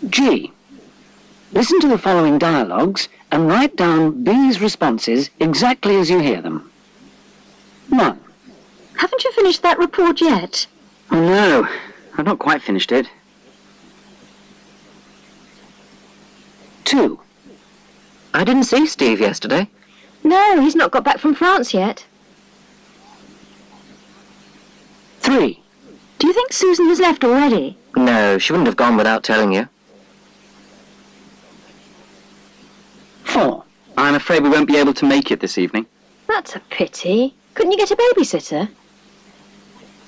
G. Listen to the following dialogues and write down B's responses exactly as you hear them. 1. Haven't you finished that report yet? Oh, no. I've not quite finished it. 2. I didn't see Steve yesterday. No, he's not got back from France yet. 3. Do you think Susan has left already? No, she wouldn't have gone without telling you. 4. I'm afraid we won't be able to make it this evening. That's a pity. Couldn't you get a babysitter?